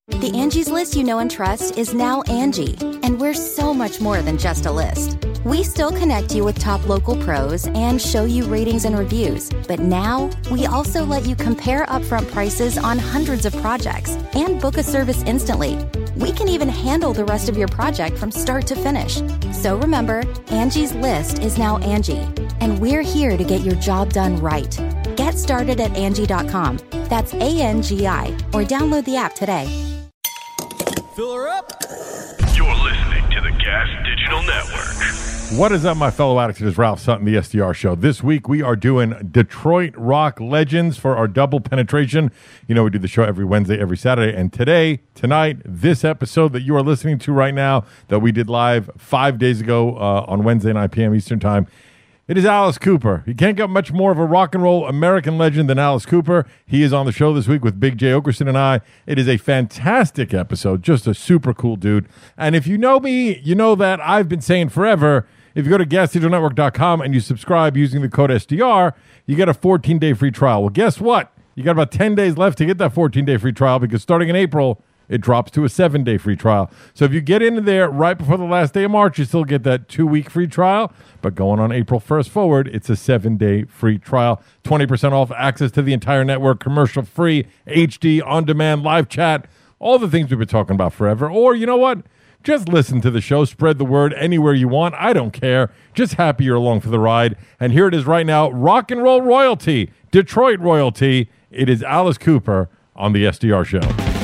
The Angie's List you know and trust is now Angie, and we're so much more than just a list. We still connect you with top local pros and show you ratings and reviews, but now we also let you compare upfront prices on hundreds of projects and book a service instantly. We can even handle the rest of your project from start to finish. So remember, Angie's List is now Angie, and we're here to get your job done right. Get started at Angie.com. That's ANGI, or download the app today. Fill her up. You're listening to the Gas Digital Network. What is up, my fellow addicts? It is Ralph Sutton, the SDR Show. This week, we are doing Detroit rock legends for our double penetration. You know, we do the show every Wednesday, every Saturday. And tonight, this episode that you are listening to right now, that we did live 5 days ago on Wednesday, 9 p.m. Eastern Time, it is Alice Cooper. You can't get much more of a rock and roll American legend than Alice Cooper. He is on the show this week with Big J. Okerson and I. It is a fantastic episode, just a super cool dude. And if you know me, you know that I've been saying forever, if you go to GasDigitalNetwork.com and you subscribe using the code SDR, you get a 14-day free trial. Well, guess what? You got about 10 days left to get that 14-day free trial because starting in April, it drops to a 7-day free trial. So if you get into there right before the last day of March, you still get that 2-week free trial. But going on April 1st forward, it's a 7-day free trial. 20% off, access to the entire network, commercial-free, HD, on-demand, live chat, all the things we've been talking about forever. Or, you know what? Just listen to the show. Spread the word anywhere you want. I don't care. Just happy you're along for the ride. And here it is right now, rock and roll royalty, Detroit royalty. It is Alice Cooper on the SDR Show.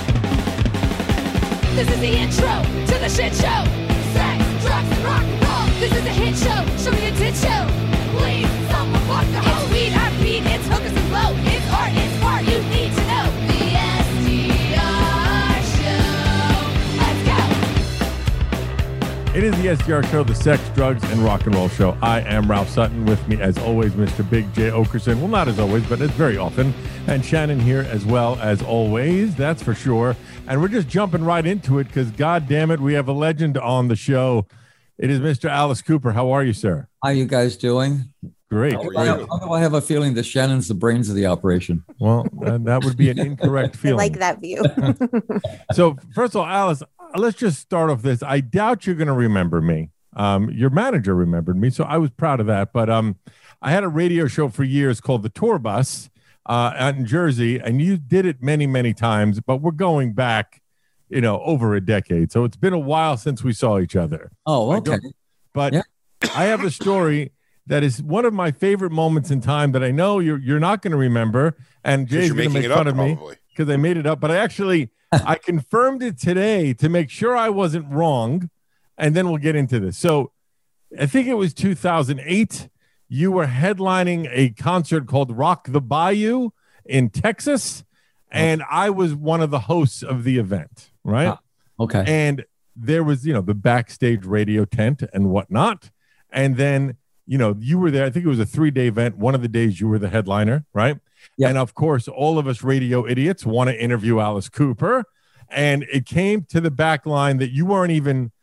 This is the intro to the shit show. Sex, drugs, and rock and roll. This is a hit show. Show me a tit show. Please, someone walk the hole. It's weed, I beat, it's hookers and blow. It's art, you need to know. The SDR Show. Let's go. It is the SDR Show, the sex, drugs, and rock and roll show. I am Ralph Sutton. With me, as always, Mr. Big J. Okerson. Well, not as always, but it's very often. And Shannon here as well as always, that's for sure. And we're just jumping right into it because, God damn it, we have a legend on the show. It is Mr. Alice Cooper. How are you, sir? How are you guys doing? Great. I have a feeling that Shannon's the brains of the operation. Well, that would be an incorrect feeling. I like that view. So, first of all, Alice, let's just start off this. I doubt you're going to remember me. Your manager remembered me, so I was proud of that. But I had a radio show for years called The Tour Bus out in Jersey, and you did it many, many times, but we're going back, over a decade. So it's been a while since we saw each other. Oh, okay. But yeah. I have a story that is one of my favorite moments in time that I know you're not going to remember, and Jay's going to make fun of me because I made it up. But I confirmed it today to make sure I wasn't wrong, and then we'll get into this. So I think it was 2008. You were headlining a concert called Rock the Bayou in Texas, and I was one of the hosts of the event, right? Okay. And there was, the backstage radio tent and whatnot. And then, you were there. I think it was a 3-day event. One of the days you were the headliner, right? Yeah. And of course, all of us radio idiots want to interview Alice Cooper. And it came to the back line that you weren't even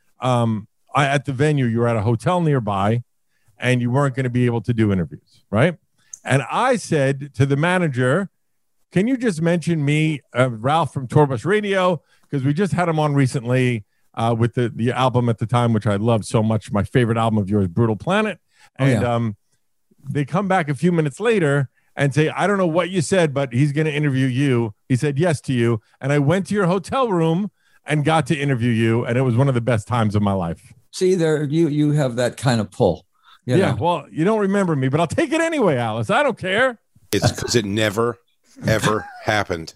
at the venue. You were at a hotel nearby, and you weren't going to be able to do interviews, right? And I said to the manager, can you just mention me, Ralph from Tour Bus Radio, because we just had him on recently with the album at the time, which I loved so much, my favorite album of yours, Brutal Planet. And they come back a few minutes later and say, I don't know what you said, but he's going to interview you. He said yes to you. And I went to your hotel room and got to interview you, and it was one of the best times of my life. See, there you have that kind of pull. Yeah, well, you don't remember me, but I'll take it anyway, Alice. I don't care. It's because it never, ever happened.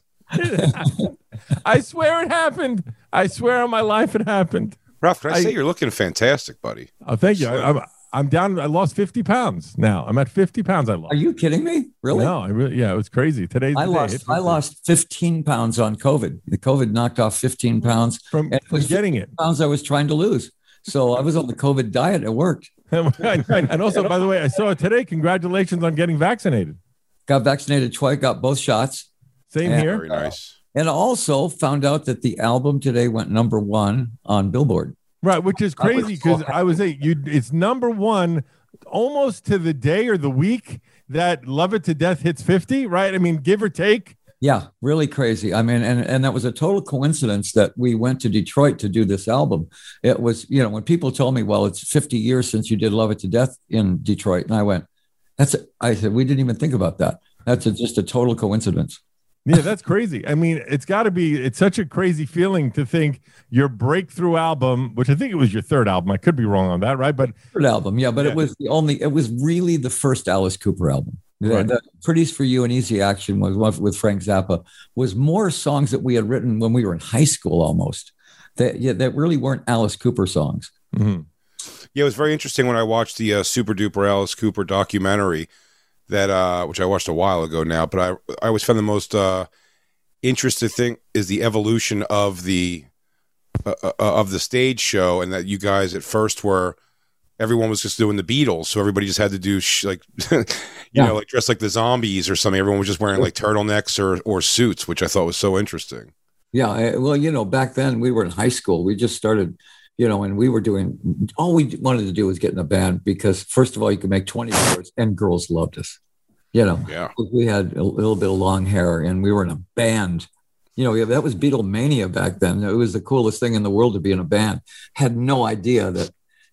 I swear it happened. I swear on my life it happened. Ralph, can I say you're looking fantastic, buddy? Oh, thank you. I'm down. I lost 50 pounds now. I'm at 50 pounds I lost. Are you kidding me? Really? No, it was crazy. I lost 15 pounds on COVID. The COVID knocked off 15 pounds. From getting it. Pounds I was trying to lose. So I was on the COVID diet. It worked. And also, by the way, I saw it today. Congratulations on getting vaccinated. Got vaccinated twice, got both shots. Same here. Very nice. And also found out that the album today went #1 on Billboard. Right, which is crazy because it's #1 almost to the day or the week that Love It to Death hits 50, right? I mean, give or take. Yeah, really crazy. I mean, and that was a total coincidence that we went to Detroit to do this album. It was, when people told me, well, it's 50 years since you did Love It to Death in Detroit. And I went, I said, we didn't even think about that. That's just a total coincidence. Yeah, that's crazy. I mean, it's such a crazy feeling to think your breakthrough album, which I think it was your third album. I could be wrong on that, right? But third album. Yeah, but it was really the first Alice Cooper album. Right. The Pretties for You and Easy Action was with Frank Zappa, was more songs that we had written when we were in high school almost, that really weren't Alice Cooper songs. Mm-hmm. Yeah, it was very interesting when I watched the Super Duper Alice Cooper documentary, that which I watched a while ago now, but I always found the most interesting thing is the evolution of the stage show, and that you guys at first were, everyone was just doing the Beatles, so everybody just had to do like like dress like the Zombies or something. Everyone was just wearing like turtlenecks or suits, which I thought was so interesting. Yeah, well, back then we were in high school. We just started, and we were doing, all we wanted to do was get in a band, because first of all, you could make $20 and girls loved us. Yeah. We had a little bit of long hair and we were in a band. That was Beatlemania back then. It was the coolest thing in the world to be in a band. Had no idea that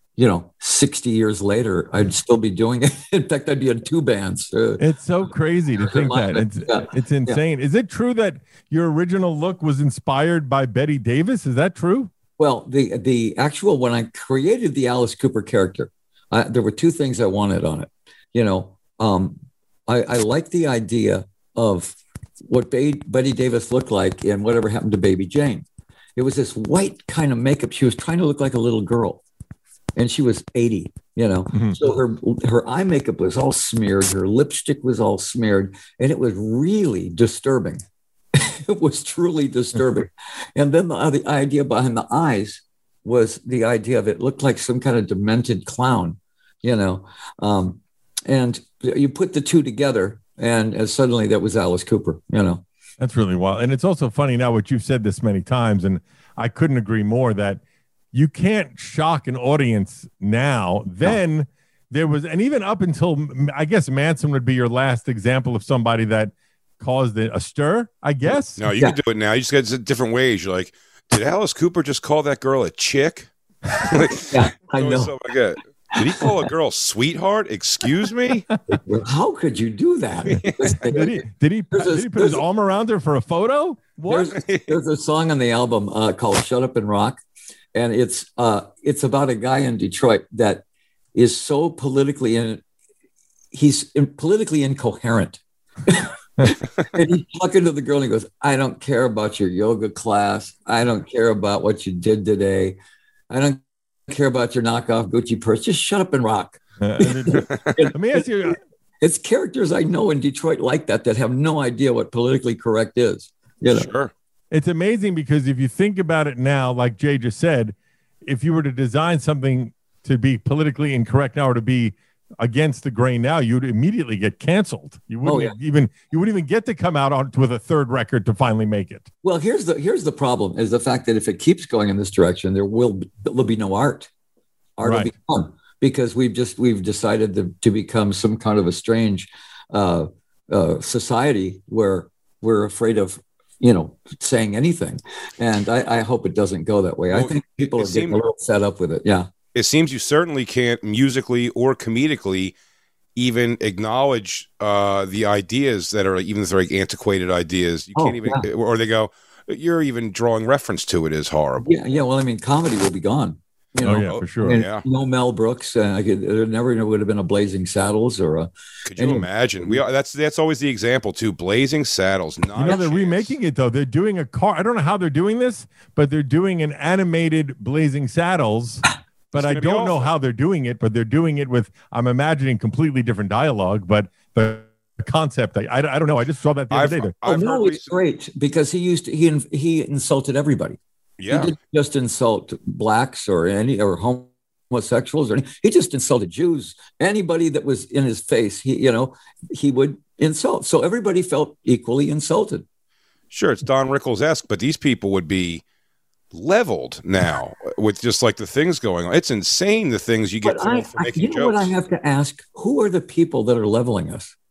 60 years later, I'd still be doing it. In fact, I'd be in two bands. It's so crazy to think that. It's insane. Yeah. Is it true that your original look was inspired by Betty Davis? Is that true? Well, the actual, when I created the Alice Cooper character, there were two things I wanted on it. I liked the idea of what Betty Davis looked like in Whatever Happened to Baby Jane. It was this white kind of makeup. She was trying to look like a little girl. And she was 80, Mm-hmm. So her eye makeup was all smeared. Her lipstick was all smeared. And it was really disturbing. It was truly disturbing. And then the idea behind the eyes was the idea of it looked like some kind of demented clown, and you put the two together and suddenly that was Alice Cooper, That's really wild. And it's also funny now, what you've said this many times, and I couldn't agree more, that you can't shock an audience now. Then there was, and even up until, I guess Manson would be your last example of somebody that caused a stir, I guess. No, you can do it now. You just got different ways. You're like, did Alice Cooper just call that girl a chick? Yeah, I know. Did he call a girl sweetheart? Excuse me? How could you do that? Did he put his arm around her for a photo? What? There's a song on the album called Shut Up and Rock. And it's about a guy in Detroit that is so politically incoherent. And he's talking to the girl and he goes, I don't care about your yoga class. I don't care about what you did today. I don't care about your knockoff Gucci purse. Just shut up and rock. Let me ask you. It's characters I know in Detroit like that have no idea what politically correct is. Sure. It's amazing because if you think about it now, like Jay just said, if you were to design something to be politically incorrect now or to be against the grain now, you'd immediately get canceled. You wouldn't even get to come out with a third record to finally make it. Well, here's the problem is the fact that if it keeps going in this direction, there'll be no art. Art will be gone because we've decided to become some kind of a strange society where we're afraid of saying anything. And I hope it doesn't go that way. Well, I think people are getting a little fed up with it. Yeah. It seems you certainly can't musically or comedically even acknowledge the ideas that are, even if they're like antiquated ideas. You can't even, or they go, you're even drawing reference to it is horrible. Yeah. Well, I mean, comedy will be gone. For sure. And no Mel Brooks. There never would have been a Blazing Saddles or a. Could you imagine? That's always the example too. Blazing Saddles. They're remaking it though. They're doing a car. I don't know how they're doing this, but they're doing an animated Blazing Saddles. But I don't know how they're doing it. But they're doing it with, I'm imagining, completely different dialogue. But the concept, I don't know. I just saw that the other day. It's great because he insulted everybody. Yeah. He didn't just insult blacks or homosexuals he just insulted Jews. Anybody that was in his face, he would insult. So everybody felt equally insulted. Sure, it's Don Rickles-esque, but these people would be leveled now with just like the things going on. It's insane the things you get for making jokes. What I have to ask, who are the people that are leveling us?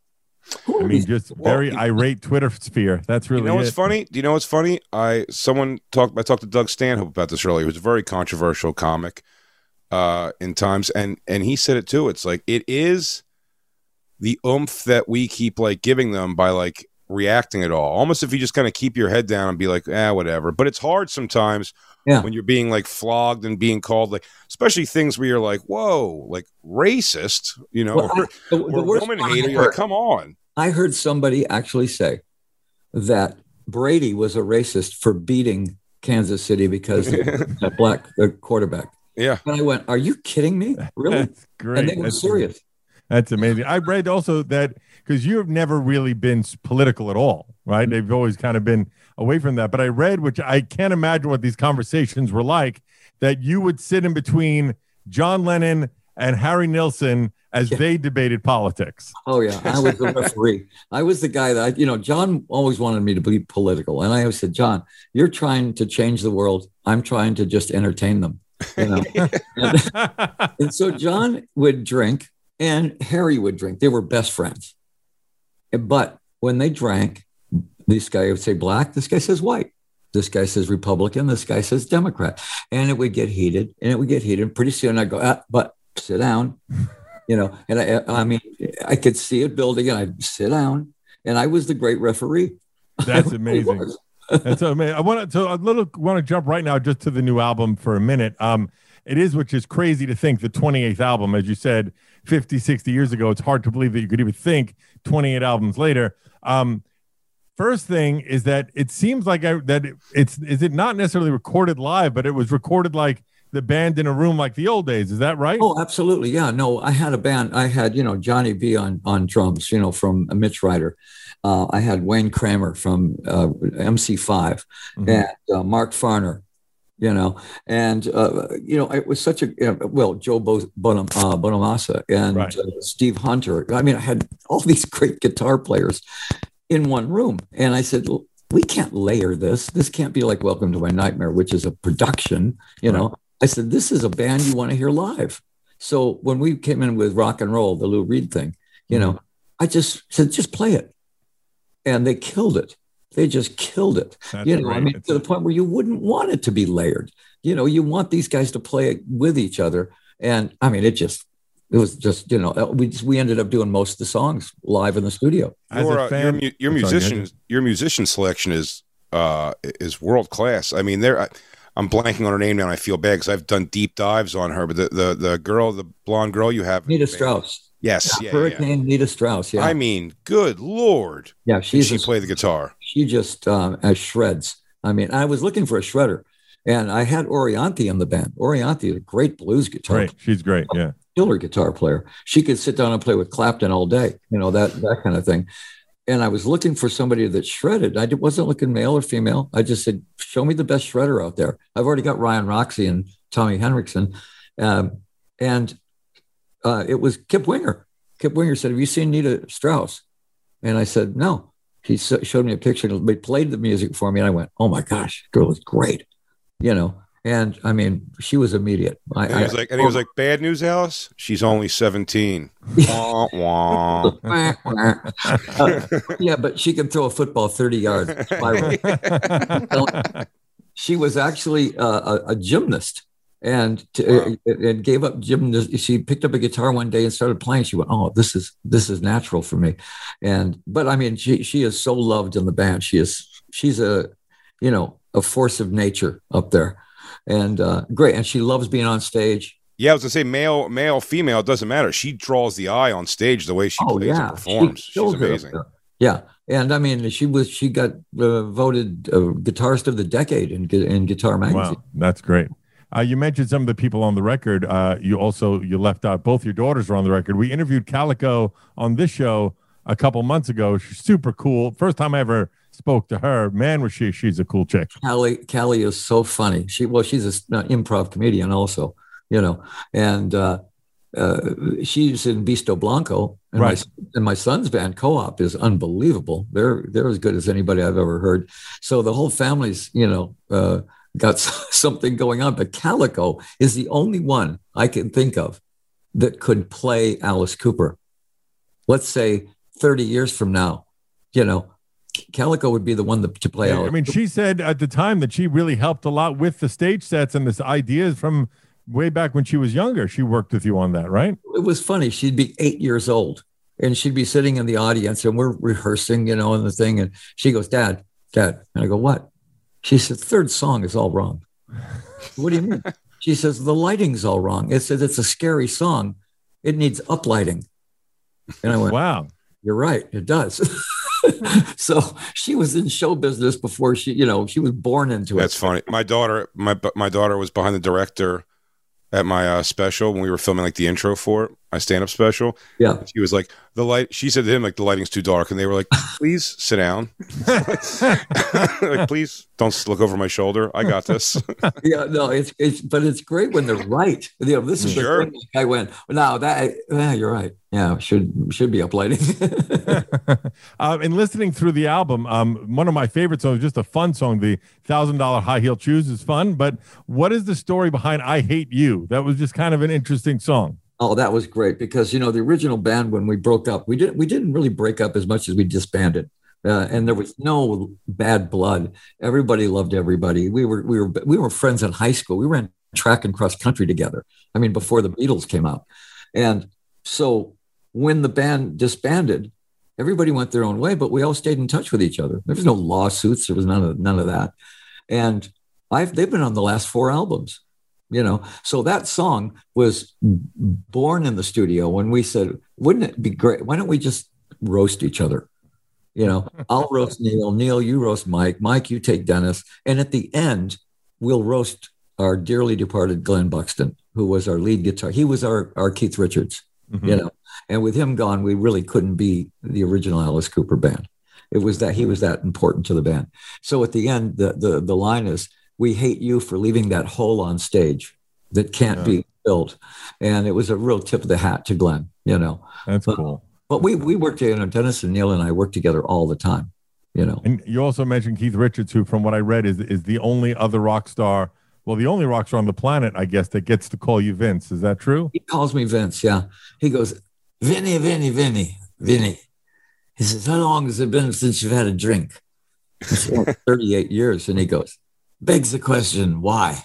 I mean, just very irate Twitter sphere. That's really. You know what's it. funny? Do you know what's funny? I talked to Doug Stanhope about this earlier. Who's a very controversial comic in times, and he said it too. It's like it is the oomph that we keep like giving them by like reacting at all. Almost if you just kind of keep your head down and be like, whatever. But it's hard sometimes when you're being like flogged and being called like, especially things where you're like, whoa, like racist, you know, or woman hater. You're like, come on. I heard somebody actually say that Brady was a racist for beating Kansas City because that black quarterback. Yeah. And I went, are you kidding me? Really? That's great. And they were serious. That's amazing. I read also that because you've never really been political at all, right? They've always kind of been away from that. But I read, which I can't imagine what these conversations were like, that you would sit in between John Lennon and Harry Nilsson as they debated politics. Oh, yeah. I was the referee. I was the guy that, John always wanted me to be political. And I always said, John, you're trying to change the world. I'm trying to just entertain them. And so John would drink and Harry would drink. They were best friends. But when they drank, this guy would say black, this guy says white. This guy says Republican, this guy says Democrat. And it would get heated, Pretty soon I'd go, but sit down, and I mean, I could see it building and I'd sit down and I was the great referee. That's amazing. That's amazing. I want to jump right now just to the new album for a minute. It is, which is crazy to think, the 28th album, as you said, 50, 60 years ago. It's hard to believe that you could even think 28 albums later. First thing is that it seems like is it not necessarily recorded live, but it was recorded like the band in a room like the old days. Is that right? Oh, absolutely. Yeah. No, I had a band. I had, Johnny B on drums, from Mitch Ryder. I had Wayne Kramer from MC5 and Mark Farner, and, it was such Joe Bonamassa and Steve Hunter. I mean, I had all these great guitar players in one room. And I said, well, we can't layer this. This can't be like Welcome to My Nightmare, which is a production, know. I said, this is a band you want to hear live. So when we came in with Rock and Roll, the Lou Reed thing, I just said, just play it. And they killed it. They just killed it. That's great. I mean, to the point where you wouldn't want it to be layered. You want these guys to play it with each other. And I mean, it was just, we ended up doing most of the songs live in the studio. Your musician selection is world class. I mean, I'm blanking on her name now and I feel bad because I've done deep dives on her, but the girl, the blonde girl you have. Nita Strauss. Yes. Hurricane Nita Strauss. Yeah. I mean, good Lord. Yeah. She played the guitar. She just shreds. I mean, I was looking for a shredder and I had Orianthi in the band. Orianthi is a great blues guitar. Great. She's great. Yeah. Killer guitar player. She could sit down and play with Clapton all day, that kind of thing. And I was looking for somebody that shredded. I wasn't looking male or female. I just said, show me the best shredder out there. I've already got Ryan Roxy and Tommy Henriksen. It was Kip Winger. Kip Winger said, have you seen Nita Strauss? And I said, no. He showed me a picture. They played the music for me. And I went, oh my gosh, girl is great. And I mean, she was immediate. He was like, bad news, Alice? She's only 17. Wah, wah. Yeah, but she can throw a football 30 yards. She was actually a gymnast and gave up gymnast. She picked up a guitar one day and started playing. She went, oh, this is natural for me. But I mean, she is so loved in the band. She's a force of nature up there. And great. And she loves being on stage. Yeah, I was going to say male, female, it doesn't matter. She draws the eye on stage the way she plays and performs. She's amazing. Yeah. And I mean, she got voted Guitarist of the Decade in Guitar Magazine. Wow, that's great. You mentioned some of the people on the record. You left out both your daughters were on the record. We interviewed Calico on this show a couple months ago. She's super cool. First time I ever spoke to her. Man, was she's a cool chick. Callie is so funny. She's an improv comedian also, and she's in Visto Blanco, and right. My son's band Co-op is unbelievable. They're as good as anybody I've ever heard. So the whole family's got something going on. But Calico is the only one I can think of that could play Alice Cooper. Let's say 30 years from now, Calico would be the one to play Alice. I mean, she said at the time that she really helped a lot with the stage sets and this ideas from way back when she was younger. She worked with you on that, right? It was funny. She'd be 8 years old and she'd be sitting in the audience and we're rehearsing, and the thing. And she goes, Dad. And I go, what? She said, third song is all wrong. What do you mean? She says, the lighting's all wrong. It says it's a scary song. It needs uplighting. And I went, wow, you're right. It does. So she was in show business before she was born into it. That's funny. My daughter was behind the director at my special when we were filming like the intro for it, my stand-up special. Yeah. She was like, she said to him, like, the lighting's too dark. And they were like, please sit down. Like, please don't look over my shoulder. I got this. Yeah, no, but it's great when they're right. This is Sure. the thing. I went, no, you're right. Yeah, should be uplighting. And listening through the album, one of my favorite songs, just a fun song, the $1,000 High Heel Shoes is fun. But what is the story behind I Hate You? That was just kind of an interesting song. Oh, that was great because, the original band, when we broke up, we didn't really break up as much as we disbanded. And there was no bad blood. Everybody loved everybody. We were friends in high school. We ran track and cross country together. I mean, before the Beatles came out. And so when the band disbanded, everybody went their own way, but we all stayed in touch with each other. There was no lawsuits. There was none of that. And they've been on the last 4 albums. So that song was born in the studio when we said, wouldn't it be great? Why don't we just roast each other? I'll roast Neil, you roast Mike, you take Dennis. And at the end, we'll roast our dearly departed Glenn Buxton, who was our lead guitar. He was our Keith Richards, and with him gone, we really couldn't be the original Alice Cooper band. It was that he was that important to the band. So at the end, the line is, we hate you for leaving that hole on stage that can't be filled. And it was a real tip of the hat to Glenn, That's cool. But we worked together, Dennis and Neil and I worked together all the time, And you also mentioned Keith Richards, who, from what I read, is the only other rock star, the only rock star on the planet, I guess, that gets to call you Vince. Is that true? He calls me Vince, yeah. He goes, Vinny. He says, how long has it been since you've had a drink? I said, 38 years. And he goes, begs the question, why?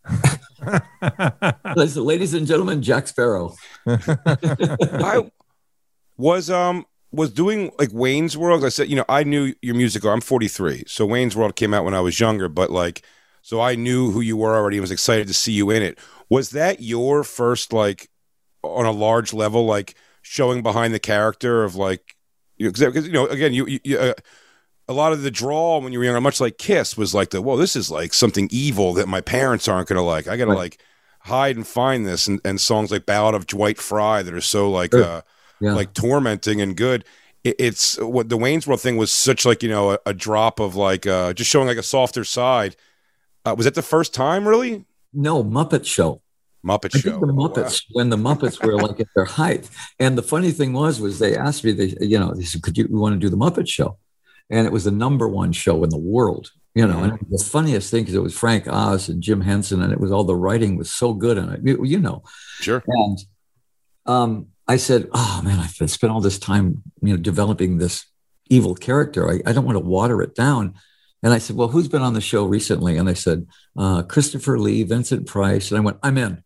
I said, ladies and gentlemen, Jack Sparrow. I was doing like Wayne's World. I said, I knew your music. I'm 43. So Wayne's World came out when I was younger, but so I knew who you were already and was excited to see you in it. Was that your first, on a large level, showing behind the character of because again, you a lot of the draw when you were younger, much like Kiss, was this is something evil that my parents aren't going to like. I got to hide and find this, and songs like Ballad of Dwight Fry that are so tormenting and good. It's what the Wayne's World thing was such a drop of just showing a softer side. Was that the first time really? No, Muppet Show. Muppet I Show. think the Muppets, when the Muppets were at their height. And the funny thing was they asked me, they said, we want to do the Muppet Show? And it was the number 1 show in the world, and the funniest thing is it was Frank Oz and Jim Henson, and it was all the writing was so good in it, Sure. And I said, oh man, I've spent all this time, developing this evil character. I don't want to water it down. And I said, well, who's been on the show recently? And they said, Christopher Lee, Vincent Price. And I went, I'm in.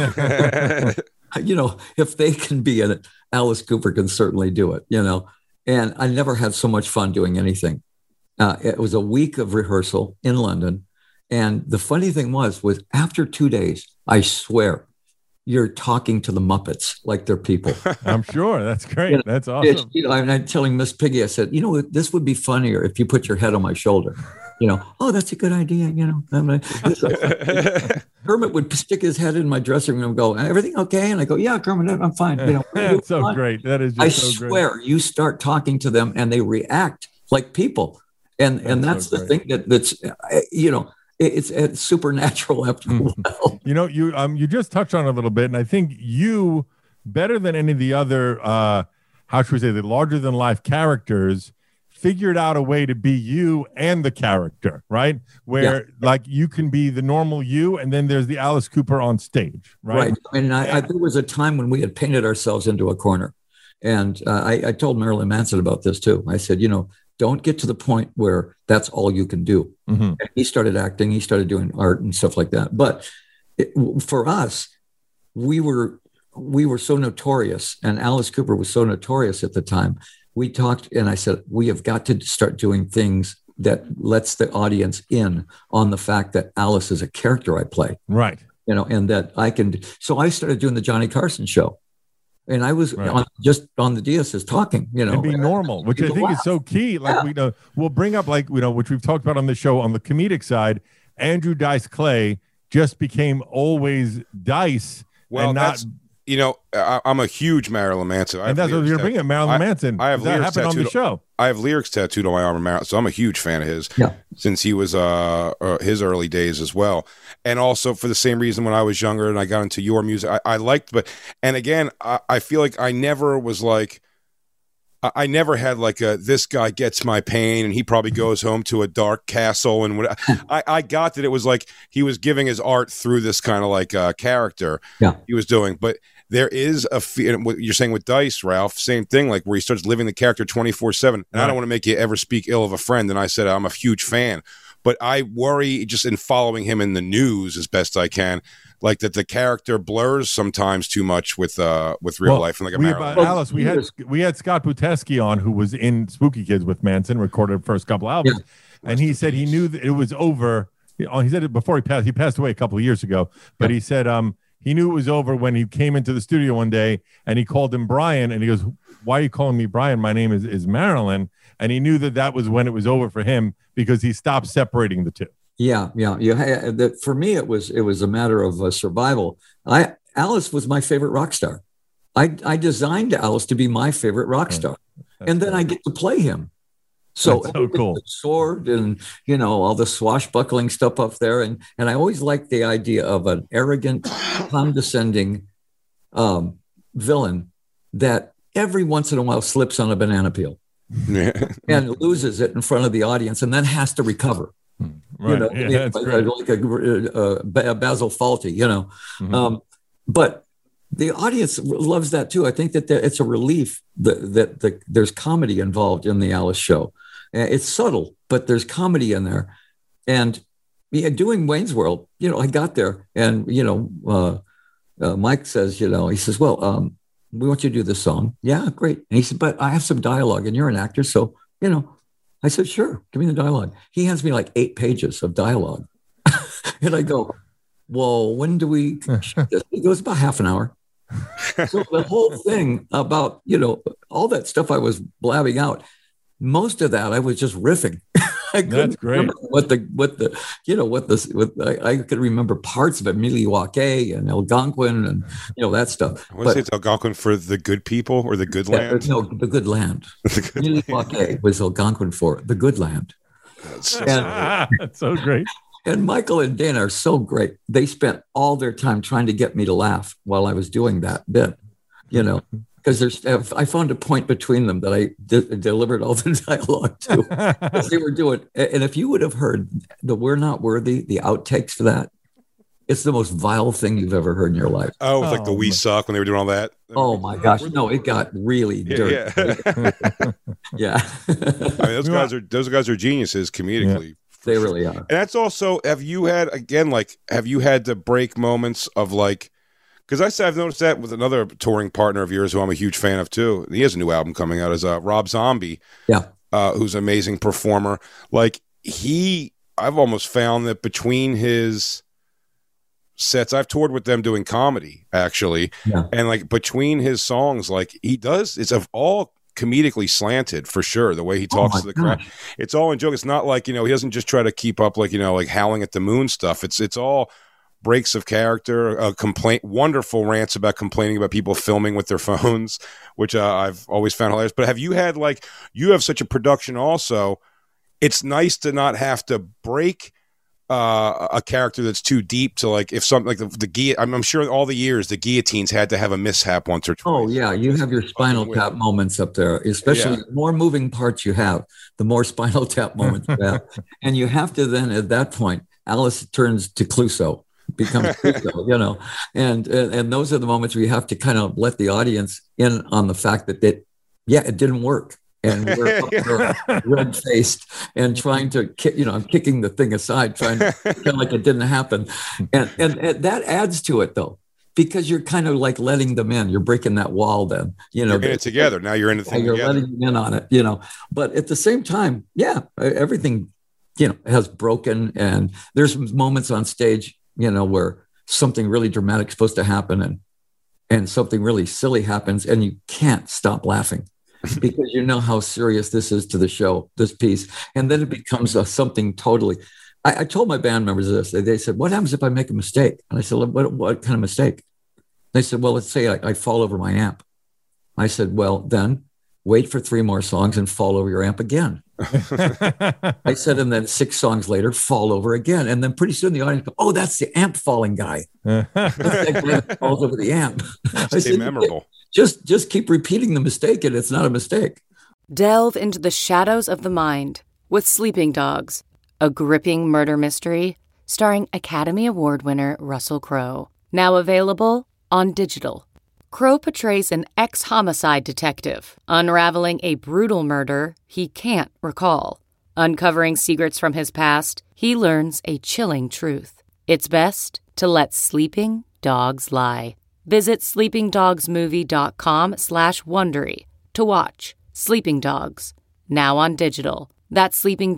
If they can be in it, Alice Cooper can certainly do it, And I never had so much fun doing anything. It was a week of rehearsal in London. And the funny thing was after 2 days, I swear, you're talking to the Muppets like they're people. I'm sure. That's great. That's awesome. I'm telling Miss Piggy, I said, this would be funnier if you put your head on my shoulder. Oh, that's a good idea. Kermit would stick his head in my dressing room and go, everything okay? And I go, yeah, Kermit, I'm fine. That's so fine. Great. That is just so great. I swear, you start talking to them and they react like people. And that's so the thing that's, it's supernatural after a while. You just touched on it a little bit, and I think you, better than any of the other, how should we say, the larger than life characters, figured out a way to be you and the character, right? Where you can be the normal you, and then there's the Alice Cooper on stage, right? Right. And there was a time when we had painted ourselves into a corner, And I told Marilyn Manson about this too. I said, don't get to the point where that's all you can do. Mhm. And he started acting, he started doing art and stuff like that. But for us, we were so notorious, and Alice Cooper was so notorious at the time. We talked, and I said, we have got to start doing things that lets the audience in on the fact that Alice is a character I play, Right. and that I can. So I started doing the Johnny Carson show, and I was Right. just on the Diaz's talking, And being normal, which I People think is laugh. so key. Like we'll bring up which we've talked about on the show on the comedic side. Andrew Dice Clay just became always Dice, Well, and not. that's I'm a huge Marilyn Manson. And that's what you're bringing, Marilyn Manson. I have that lyrics happened on the tattooed- show. I have lyrics tattooed on my arm, Marilyn, so I'm a huge fan of his. Yeah. Since he was his early days as well, and also for the same reason when I was younger and I got into your music, I liked. But and again, I feel like I never was like. I never had like this guy gets my pain and he probably goes home to a dark castle and what I got that it was like he was giving his art through this kind of like character he was doing. But there is what you're saying with Dice, Ralph, same thing, like where he starts living the character 24/7. And I don't want to make you ever speak ill of a friend. And I said, I'm a huge fan, but I worry just in following him in the news as best I can, like that the character blurs sometimes too much with real life. And like Alice, we had Scott Buteski on, who was in Spooky Kids with Manson, recorded the first couple albums, and he said he knew that it was over. He said it before he passed. He passed away a couple of years ago, but he said he knew it was over when he came into the studio one day and he called him Brian, and he goes, "Why are you calling me Brian? My name is Marilyn." And he knew that was when it was over for him because he stopped separating the two. Yeah. For me, it was a matter of survival. Alice was my favorite rock star. I designed Alice to be my favorite rock star, and then I get to play him. So, that's so cool. The sword and all the swashbuckling stuff up there, and I always liked the idea of an arrogant, condescending villain that every once in a while slips on a banana peel and loses it in front of the audience, and then has to recover. Right. That's great. Like a Basil Fawlty, Mm-hmm. But the audience loves that too. I think that it's a relief that there's comedy involved in the Alice show. It's subtle, but there's comedy in there. And doing Wayne's World, I got there, and Mike says, he says, well, we want you to do this song. Yeah, great. And he said, but I have some dialogue, and you're an actor, so I said, sure, give me the dialogue. He hands me like 8 pages of dialogue. And I go, well, when do we shoot this? He goes, about half an hour. So the whole thing about, all that stuff I was blabbing out, most of that I was just riffing. That's great. I could remember parts of Milwaukee and Algonquin and that stuff. I want to say it's Algonquin for the good people or the good land. No, the good land. Milwaukee was Algonquin for the good land. That's so great. And Michael and Dana are so great. They spent all their time trying to get me to laugh while I was doing that bit, because I found a point between them that I delivered all the dialogue to. As they were doing, and if you would have heard the "We're Not Worthy," the outtakes for that, it's the most vile thing you've ever heard in your life. Oh, with like the "We Suck" when they were doing all that. Oh my gosh, no, it got really dirty. Yeah. I mean, those guys are geniuses comedically. Yeah, they really are. And that's also, have you had to break moments of like, because I've noticed that with another touring partner of yours who I'm a huge fan of too. He has a new album coming out, is Rob Zombie. Yeah. Who's an amazing performer. Like I've almost found that between his sets, I've toured with them doing comedy actually. Yeah. And like between his songs, like it's of all comedically slanted for sure. The way he talks to the crowd, it's all in joke. It's not like, he doesn't just try to keep up like, like Howling at the Moon stuff. It's all breaks of character, wonderful rants about complaining about people filming with their phones, which I've always found hilarious. But have you had you have such a production also, it's nice to not have to break a character that's too deep to if something like the I'm sure all the years the guillotines had to have a mishap once or twice. Oh yeah, you have your Spinal Tap moments up there, especially the more moving parts you have, the more Spinal Tap moments you have. And you have to then at that point, Alice turns to Clouseau. becomes pre-show, and those are the moments where you have to kind of let the audience in on the fact that it didn't work. And we're red-faced and trying to, I'm kicking the thing aside, trying to pretend like it didn't happen. And that adds to it, though, because you're kind of like letting them in. You're breaking that wall then. You're in it together. Now you're in the thing you're together. letting them in on it, But at the same time, everything, has broken. And there's moments on stage, where something really dramatic is supposed to happen and something really silly happens and you can't stop laughing. Because you know how serious this is to the show, this piece. And then it becomes something totally. I told my band members this. They said, what happens if I make a mistake? And I said, what kind of mistake? They said, well, let's say I fall over my amp. I said, well, then wait for 3 more songs and fall over your amp again. I said, and then 6 songs later, fall over again. And then pretty soon the audience goes, oh, that's the amp falling guy. That's that guy that falls over the amp. I said, memorable. Just keep repeating the mistake and it's not a mistake. Delve into the shadows of the mind with Sleeping Dogs, a gripping murder mystery starring Academy Award winner Russell Crowe. Now available on digital. Crowe portrays an ex-homicide detective unraveling a brutal murder he can't recall. Uncovering secrets from his past, he learns a chilling truth. It's best to let sleeping dogs lie. Visit sleepingdogsmovie.com/Wondery to watch Sleeping Dogs, now on digital. That's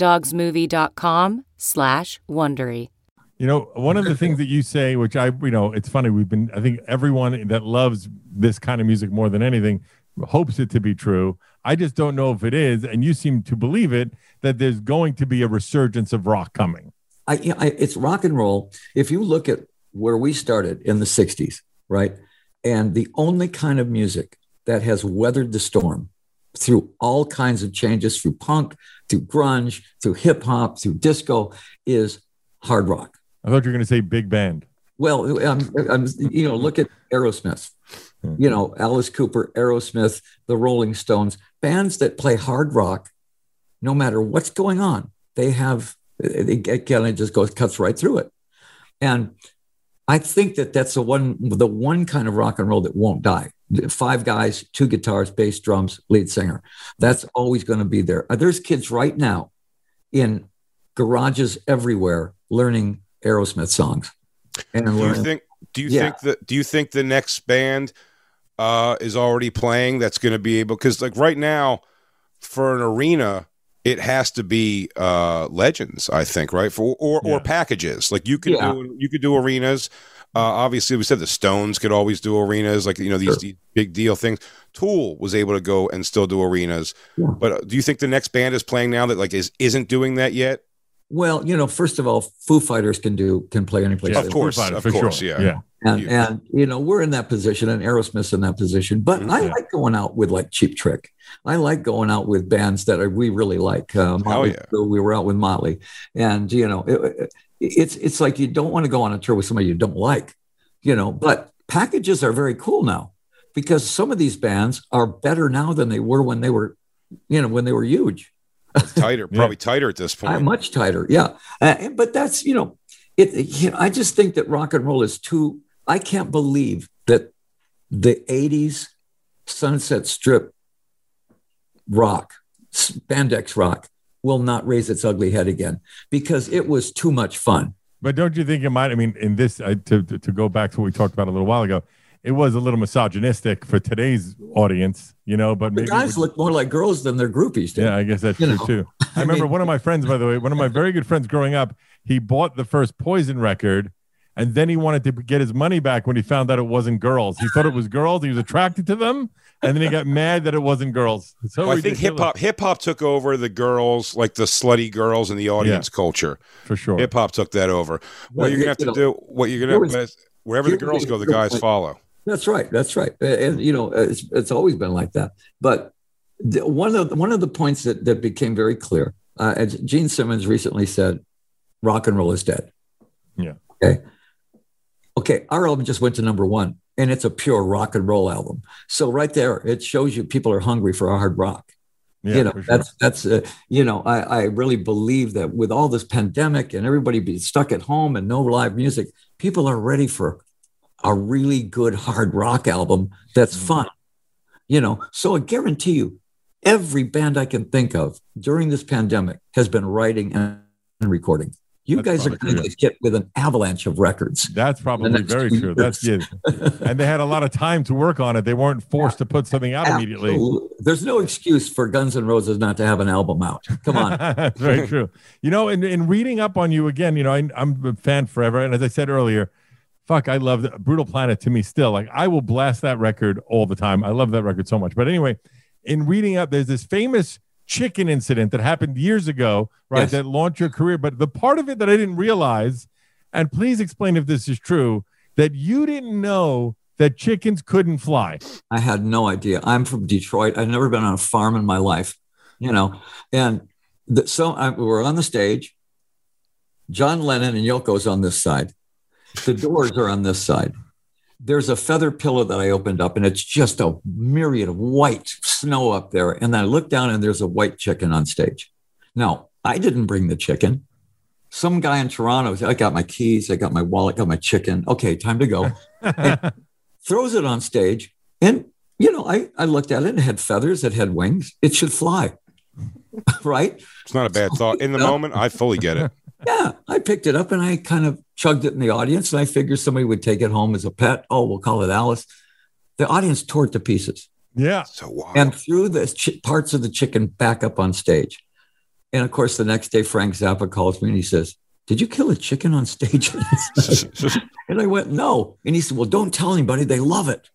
sleepingdogsmovie.com/Wondery. One of the things that you say, which it's funny, I think everyone that loves this kind of music more than anything hopes it to be true. I just don't know if it is. And you seem to believe it, that there's going to be a resurgence of rock coming. It's rock and roll. If you look at where we started in the 60s, right? And the only kind of music that has weathered the storm through all kinds of changes, through punk, through grunge, through hip hop, through disco, is hard rock. I thought you were going to say big band. Well, look at Aerosmith, Alice Cooper, Aerosmith, the Rolling Stones, bands that play hard rock, no matter what's going on. It kind of just cuts right through it. And I think that's the one kind of rock and roll that won't die. 5 guys, 2 guitars, bass, drums, lead singer. That's always going to be there. There's kids right now in garages everywhere learning Aerosmith songs. And do you think the next band is already playing that's going to be able, because like right now for an arena it has to be legends, I think, right? Or packages. Like you could do arenas. Obviously, we said the Stones could always do arenas, like these big deal things. Tool was able to go and still do arenas. Yeah. But do you think the next band is playing now that isn't doing that yet? Well, first of all, Foo Fighters can play any place. Of course, sure. Yeah. And we're in that position, and Aerosmith's in that position. But I like going out with like Cheap Trick. I like going out with bands that we really like. Motley. We were out with Motley, and it's like you don't want to go on a tour with somebody you don't like, But packages are very cool now because some of these bands are better now than they were when they were huge. Tighter, probably tighter at this point. Much tighter, yeah. But that's I just think that rock and roll is too. I can't believe that the '80s Sunset Strip rock, spandex rock, will not raise its ugly head again because it was too much fun. But don't you think it might? I mean, in this, to go back to what we talked about a little while ago, it was a little misogynistic for today's audience, but maybe guys look more like girls than their groupies do. Yeah, I guess that's true too. I remember one of my friends, by the way, one of my very good friends growing up, he bought the first Poison record, and then he wanted to get his money back when he found out it wasn't girls. He thought it was girls. He was attracted to them, and then he got mad that it wasn't girls. So I think hip hop took over the girls, like the slutty girls in the audience culture. For sure. Hip hop took that over. What you're going to have to do, wherever the girls go, the guys follow. That's right. And it's always been like that. But one of the points that became very clear, as Gene Simmons recently said, rock and roll is dead. Yeah. Okay. Our album just went to #1, and it's a pure rock and roll album. So right there, it shows you people are hungry for hard rock. Yeah, you know, for sure. that's you know, I really believe that with all this pandemic and everybody being stuck at home and no live music, people are ready for a really good hard rock album that's fun. You know, so I guarantee you, every band I can think of during this pandemic has been writing and recording. You That's guys are probably going true. to get with an avalanche of records. That's probably next very 2 true. That's years. And they had a lot of time to work on it. They weren't forced to put something out immediately. Absolutely. There's no excuse for Guns N' Roses not to have an album out. Come on. That's very true. You know, in reading up on you again, you know, I'm a fan forever. And as I said earlier, fuck, I love Brutal Planet to me still. Like, I will blast that record all the time. I love that record so much. But anyway, in reading up, there's this famous chicken incident that happened years ago, right? Yes. That launched your career. But the part of it that I didn't realize, and please explain if this is true, that you didn't know that chickens couldn't fly. I had no idea. I'm from Detroit. I've never been on a farm in my life, you know. And we're on the stage. John Lennon and Yoko's on this side. The Doors are on this side. There's a feather pillow that I opened up, and it's just a myriad of white snow up there. And then I look down, and there's a white chicken on stage. Now, I didn't bring the chicken. Some guy in Toronto said, I got my keys, I got my wallet, got my chicken. Okay, time to go. And throws it on stage. And, you know, I looked at it. It had feathers. It had wings. It should fly. Right? It's not a bad thought. In the moment, I fully get it. Yeah, I picked it up and I kind of chugged it in the audience, and I figured somebody would take it home as a pet. Oh, we'll call it Alice. The audience tore it to pieces Yeah. So wild. and threw the parts of the chicken back up on stage. And of course, the next day, Frank Zappa calls me and he says, "Did you kill a chicken on stage?" And I went, "No." And he said, "Well, don't tell anybody. They love it."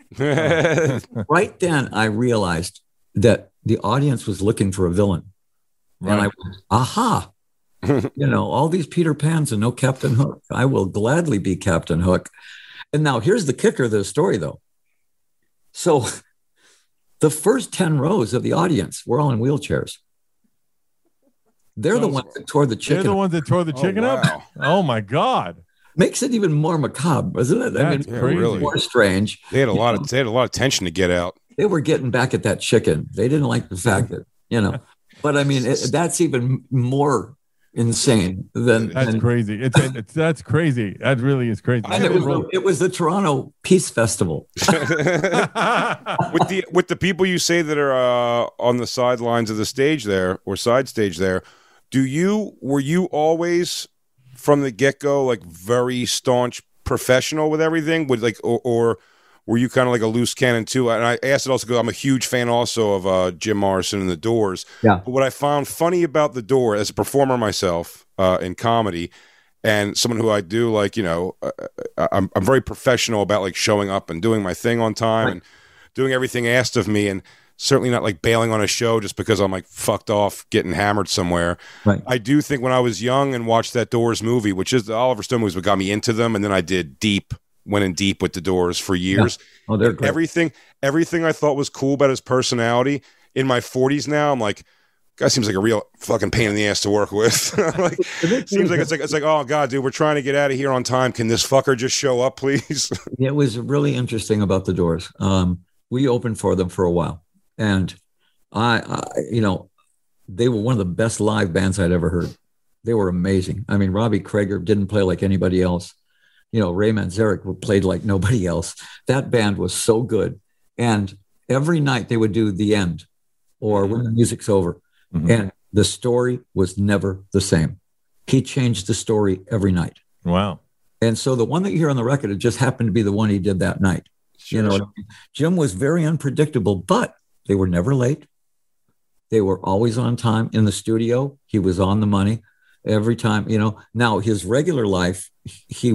Right then, I realized that the audience was looking for a villain. Right. And I went, aha. You know, all these Peter Pans and no Captain Hook. I will gladly be Captain Hook. And now here's the kicker of the story, though. So the first 10 rows of the audience were all in wheelchairs. They're the ones that tore the They're chicken. the ones that tore the chicken wow. up? Oh, my God. Makes it even more macabre, isn't it? That's crazy. really. More strange. They had a lot of tension to get out. They were getting back at that chicken. They didn't like the fact that, you know, but I mean, that's even more insane than That's crazy. That's crazy. That really is crazy. and it was the Toronto Peace Festival. with the people you say that are on the sidelines of the stage there or side stage there, were you always from the get-go like very staunch professional with everything? Would like or were you kind of like a loose cannon too? And I asked it also because I'm a huge fan also of Jim Morrison and the Doors. Yeah. But what I found funny about the Doors as a performer myself in comedy, and someone who I do like, you know, I'm very professional about like showing up and doing my thing on time and doing everything asked of me, and certainly not like bailing on a show just because I'm like fucked off getting hammered somewhere. Right. I do think when I was young and watched that Doors movie, which is the Oliver Stone movies, what got me into them, and then I went in deep with the Doors for years. Yeah. Oh, they're great. Everything I thought was cool about his personality. In my 40s now, I'm like, guy seems like a real fucking pain in the ass to work with. Like, seems like it's like, oh God, dude, we're trying to get out of here on time. Can this fucker just show up, please? It was really interesting about the Doors. We opened for them for a while, and I, you know, they were one of the best live bands I'd ever heard. They were amazing. I mean, Robbie Krieger didn't play like anybody else. You know, Ray Manzarek played like nobody else. That band was so good. And every night they would do The End or When the Music's Over. Mhm. And the story was never the same. He changed the story every night. Wow. And so the one that you hear on the record, it just happened to be the one he did that night. You know, what I mean? Jim was very unpredictable, but they were never late. They were always on time in the studio. He was on the money every time, you know. Now his regular life, he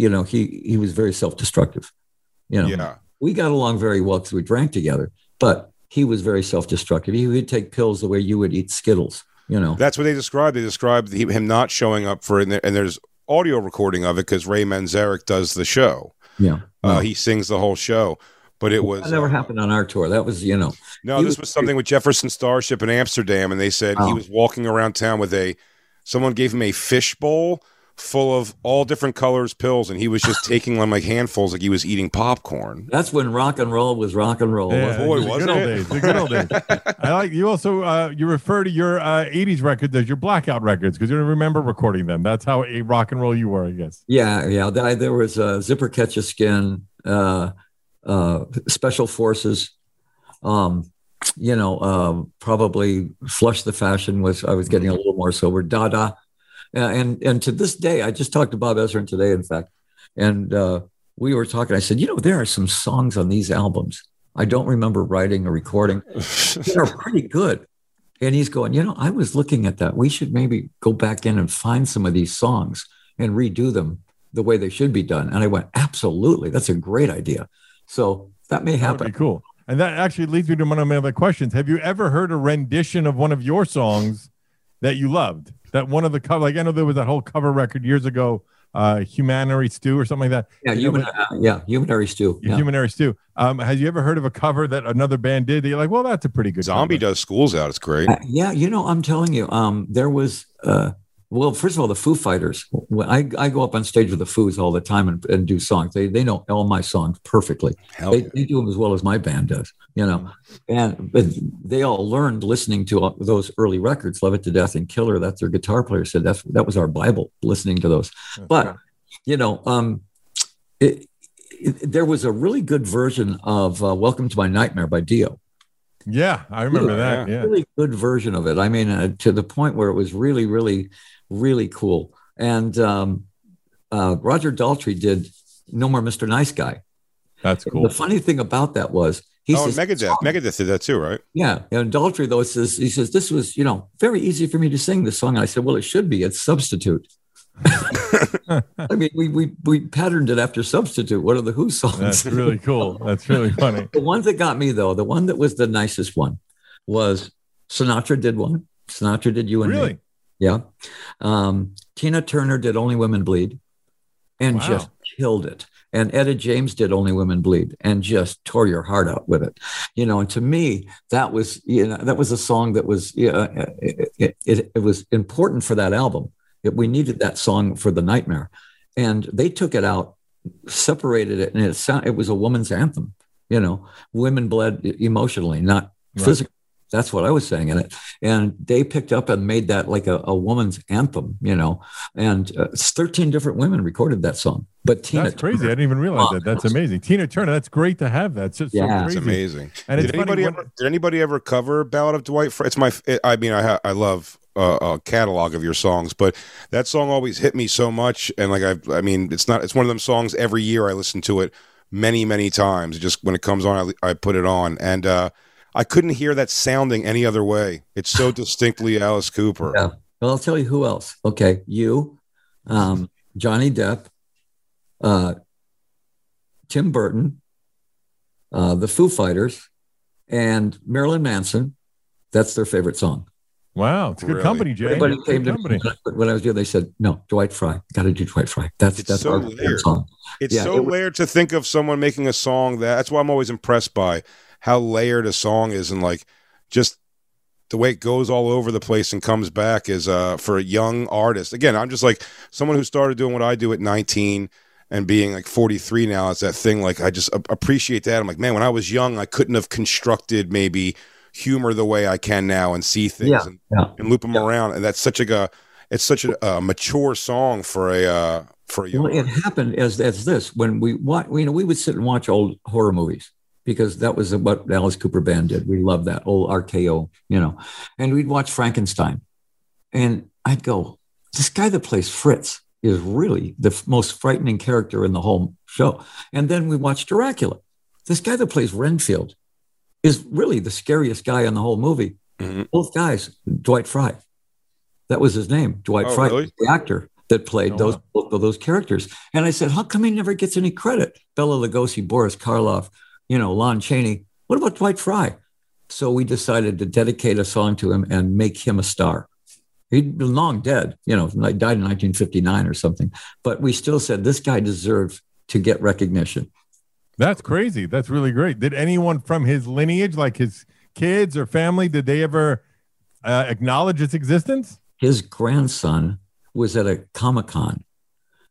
was very self-destructive. You know, Yeah. we got along very well because we drank together, but he was very self-destructive. He would take pills the way you would eat Skittles, you know. That's what they described. They described him not showing up for it, and there's audio recording of it because Ray Manzarek does the show. Yeah. He sings the whole show. But it was That never happened on our tour. That was, you know. No, this was something with Jefferson Starship in Amsterdam, and they said he was walking around town with someone gave him a fish bowl full of all different colors pills, and he was just taking them like handfuls, like he was eating popcorn. That's when rock and roll was rock and roll. Yeah, Boy, the wasn't good old it? days. The good old days. I like you. Also, you refer to your '80s records as your blackout records because you don't remember recording them. That's how a rock and roll you were, I guess. Yeah. There was Zipper Catch a Skin, Special Forces. Probably Flush the Fashion I was getting a little more sober. Dada. And to this day, I just talked to Bob Ezrin today, in fact, and we were talking. I said, there are some songs on these albums I don't remember writing or recording. They're pretty good. And he's going, I was looking at that. We should maybe go back in and find some of these songs and redo them the way they should be done. And I went, absolutely. That's a great idea. So that may That happen. would be cool. And that actually leads me to one of my other questions. Have you ever heard a rendition of one of your songs that you loved? That one of the cover, like I know there was that whole cover record years ago, Humanary Stew or something like that. Yeah, Humanary Stew. Yeah. Humanary Stew. Have you ever heard of a cover that another band did that you're like, well, that's a pretty good Zombie cover. does Schools Out. It's great. I'm telling you, there was, first of all, the Foo Fighters. I go up on stage with the Foos all the time and do songs. They know all my songs perfectly. They do them as well as my band does, but they all learned listening to those early records, Love It to Death and Killer. That's their guitar player said that was our Bible, listening to those. But, there was a really good version of Welcome to My Nightmare by Dio. Yeah, I remember that. Yeah. Really good version of it. I mean, to the point where it was really, really, really cool. And Roger Daltrey did No More Mr. Nice Guy. That's cool. The funny thing about that was he says, Megadeth did that too, right? Yeah. And Daltrey, though, says, this was, very easy for me to sing this song. And I said, well, it should be. It's Substitute. I mean, we patterned it after Substitute, one of the Who songs. That's really cool. That's really funny. The one that got me, though, the one that was the nicest one was Sinatra did one. Sinatra did You and Me. Really? Yeah. Tina Turner did Only Women Bleed and just killed it. And Etta James did Only Women Bleed and just tore your heart out with it. And to me, that was a song that was, it was important for that album. We needed that song for The Nightmare. And they took it out, separated it, and it was a woman's anthem. Women bled emotionally, not physically. That's what I was saying in it. And they picked up and made that like a woman's anthem, and 13 different women recorded that song. But That's crazy. I didn't even realize that. That's amazing. Tina Turner, that's great to have that. It's just so crazy. It's amazing. And did anybody ever cover Ballad of Dwight Fry? I love a catalog of your songs, but that song always hit me so much. And it's one of them songs every year I listen to it many, many times. Just when it comes on, I put it on. And I couldn't hear that sounding any other way. It's so distinctly Alice Cooper. Yeah. Well, I'll tell you who else. Okay. You, Johnny Depp, Tim Burton, the Foo Fighters, and Marilyn Manson. That's their favorite song. Wow, it's good company, Jay. Everybody came to me when I was doing. They said, "No, Dwight Fry. Got to do Dwight Fry." That's so our layered. song. It's layered to think of someone making a song that's why I'm always impressed by how layered a song is, and just the way it goes all over the place and comes back is for a young artist. Again, I'm just like someone who started doing what I do at 19 and being 43 now. It's that thing. I just appreciate that. I'm like, man, when I was young, I couldn't have constructed maybe humor the way I can now and see things and loop them around. And that's such a mature song for a young Well, it happened as this when we would sit and watch old horror movies because that was what Alice Cooper Band did. We loved that old RKO, and we'd watch Frankenstein, and I'd go, this guy that plays Fritz is really the most frightening character in the whole show. And then we watched Dracula. This guy that plays Renfield is really the scariest guy in the whole movie. Mm-hmm. Both guys, Dwight Fry. That was his name, Dwight Fry, really? The actor that played both of those characters. And I said, how come he never gets any credit? Bela Lugosi, Boris Karloff, Lon Chaney. What about Dwight Fry? So we decided to dedicate a song to him and make him a star. He'd been long dead, died in 1959 or something. But we still said this guy deserved to get recognition. That's crazy. That's really great. Did anyone from his lineage, like his kids or family, did they ever acknowledge its existence? His grandson was at a Comic-Con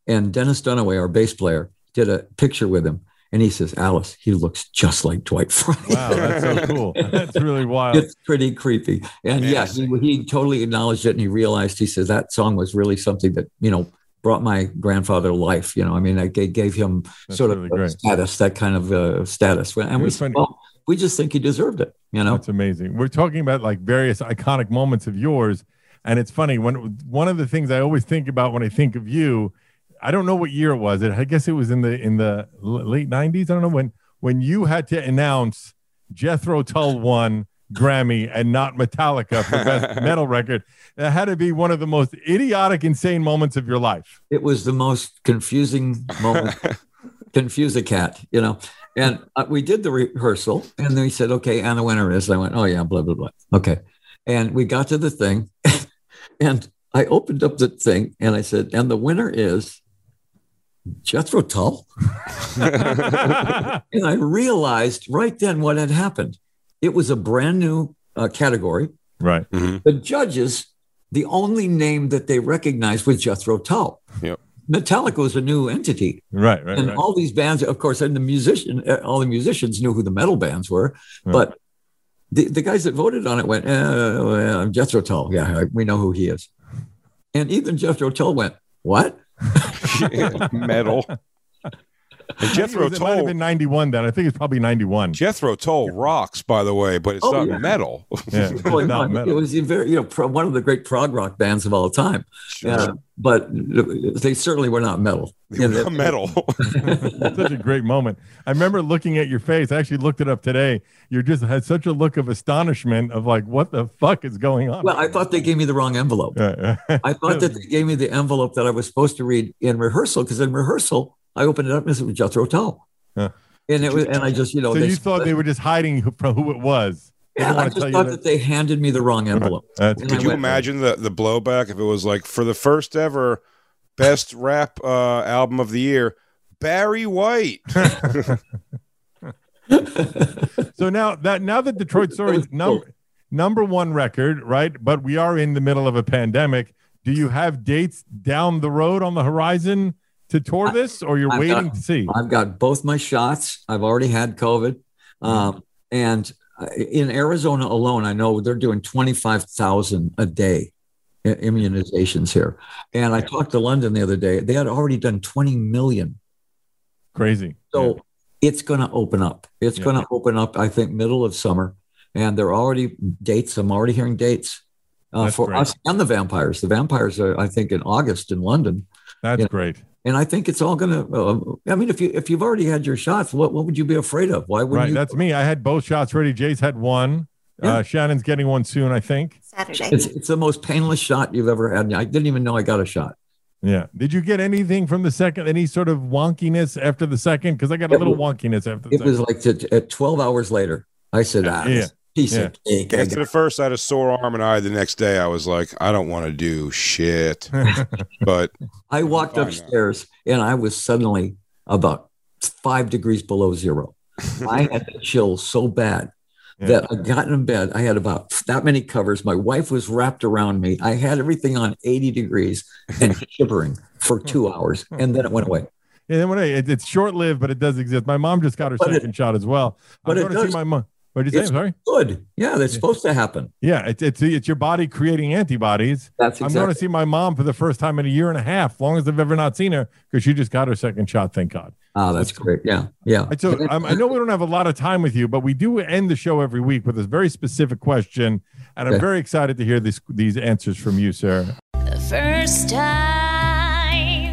And Dennis Dunaway, our bass player, did a picture with him. And he says, Alice, he looks just like Dwight Fry. Wow, that's so cool. That's really wild. It's pretty creepy. And Yes. he totally acknowledged it. And he realized, he says, that song was really something that, brought my grandfather life. I mean, I gave him That's sort really of great. status, that kind of status. And we was said, funny. well, we just think he deserved it, That's amazing. We're talking about like various iconic moments of yours. And it's funny, one of the things I always think about when I think of you, I don't know what year it was. I guess it was in the late 90s. I don't know when you had to announce Jethro Tull won Grammy and not Metallica for best metal record. That had to be one of the most idiotic, insane moments of your life. It was the most confusing moment. Confuse a cat, And we did the rehearsal, and then he said, "Okay, and the winner is." I went, "Oh yeah, blah blah blah." Okay, and we got to the thing, and I opened up the thing, and I said, "And the winner is Jethro Tull." And I realized right then what had happened. It was a brand new category. Right. The judges, the only name that they recognized was Jethro Tull. Yep. Metallica was a new entity. Right. And all these bands, of course, and all the musicians knew who the metal bands were, but the guys that voted on it went, Jethro Tull. Yeah, we know who he is. And even Jethro Tull went, what? Metal. And Jethro It might have Tull. been 91 then. I think it's probably 91. Jethro Tull rocks, by the way, but it's Oh, not yeah. metal. Yeah, it's not It metal. was a very, one of the great prog rock bands of all time. But they certainly were not metal. Not metal. Such a great moment. I remember looking at your face. I actually looked it up today. You just had such a look of astonishment of like, what the fuck is going on? Well, I thought they gave me the wrong envelope. I thought that they gave me the envelope that I was supposed to read in rehearsal, because in rehearsal, I opened it up and it was Jethro Tull. Yeah. And it was, and I just, So you thought they were just hiding from who it was. They Yeah, didn't I want to just tell thought you that they handed me the wrong envelope. That's And Could I you went, imagine the blowback if it was like, for the first ever best rap album of the year, Barry White? So now that Detroit Story is number one record, right? But we are in the middle of a pandemic. Do you have dates down the road on the horizon to tour this, or you're waiting to see? I've got both my shots. I've already had COVID. And in Arizona alone, I know they're doing 25,000 a day immunizations here. And I talked to London the other day. They had already done 20 million. Crazy. So it's going to open up. It's going to open up, I think, middle of summer. And there are already dates. I'm already hearing dates for great. us and the Vampires. The Vampires are, I think, in August in London. That's great. And I think it's all going to. I mean, if you've already had your shots, what would you be afraid of? Why wouldn't Right. you? That's me. I had both shots ready. Jay's had one. Yeah. Shannon's getting one soon, I think. Saturday. It's the most painless shot you've ever had. I didn't even know I got a shot. Yeah. Did you get anything from the second? Any sort of wonkiness after the second? Because I got a little wonkiness after the It second. was like at 12 hours later. I said, this piece of cake. I After got the first, I had a sore arm and eye. The next day, I was like, I don't want to do shit. But I walked Fine now. upstairs and I was suddenly about 5 degrees below zero. I had the chills so bad that I got in bed. I had about that many covers. My wife was wrapped around me. I had everything on 80 degrees and shivering for 2 hours. And then it went away. Yeah, then it's short lived, but it does exist. My mom just got her But second shot as well. I'm but it going to see does- my mom. What did you say? It's I'm sorry. good. Yeah, that's supposed to happen. Yeah, it's your body creating antibodies. That's I'm going to exactly. see my mom for the first time in a year and a half, long as I've ever not seen her, because she just got her second shot. Thank God. Oh, that's great. Yeah. Yeah. So I know we don't have a lot of time with you, but we do end the show every week with a very specific question, and I'm Okay. very excited to hear these answers from you, sir. The first time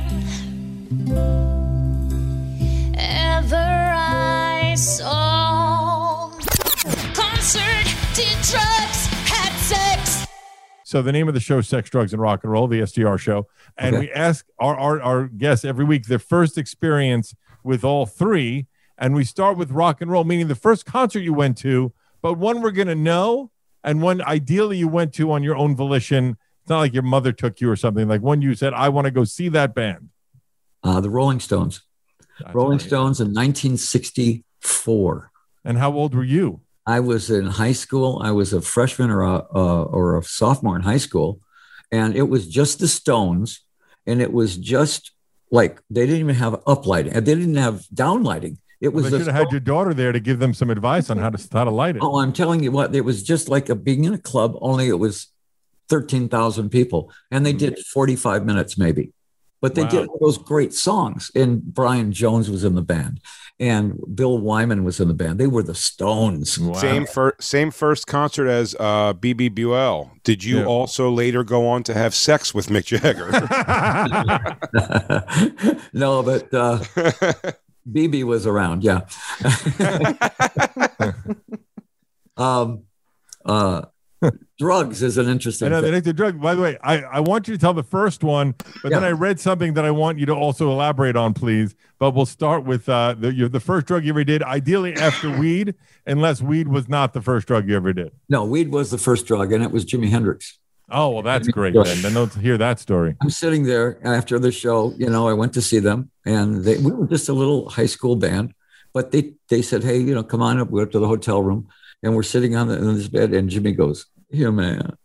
ever I saw concert, did drugs, had sex. So the name of the show is Sex, Drugs, and Rock and Roll, the SDR show. And we ask our guests every week their first experience with all three. And we start with rock and roll, meaning the first concert you went to, but one we're going to know and one ideally you went to on your own volition. It's not like your mother took you or something. Like one you said, I want to go see that band. The Rolling Stones. That's Rolling great. Stones in 1964. And how old were you? I was in high school. I was a freshman or a sophomore in high school, and it was just the Stones, and it was just like they didn't even have up lighting, and they didn't have down lighting. It was They should have had your daughter there to give them some advice on how to light it. Oh, I'm telling you what, it was just like being in a club, only it was 13,000 people, and they did 45 minutes maybe. But they did all those great songs, and Brian Jones was in the band, and Bill Wyman was in the band. They were the Stones. Wow. Same first concert as B.B. Buell. Did you also later go on to have sex with Mick Jagger? No, but BB was around. Yeah. Drugs is an interesting I know, thing. the drug. By the way, I want you to tell the first one, but then I read something that I want you to also elaborate on, please. But we'll start with the first drug you ever did, ideally after weed, unless weed was not the first drug you ever did. No, weed was the first drug, and it was Jimi Hendrix. Oh, well, that's great. Then let's hear that story. I'm sitting there after the show. I went to see them, and we were just a little high school band. But they said, hey, come on up. We went to the hotel room, and we're sitting in this bed, and Jimmy goes, here, man.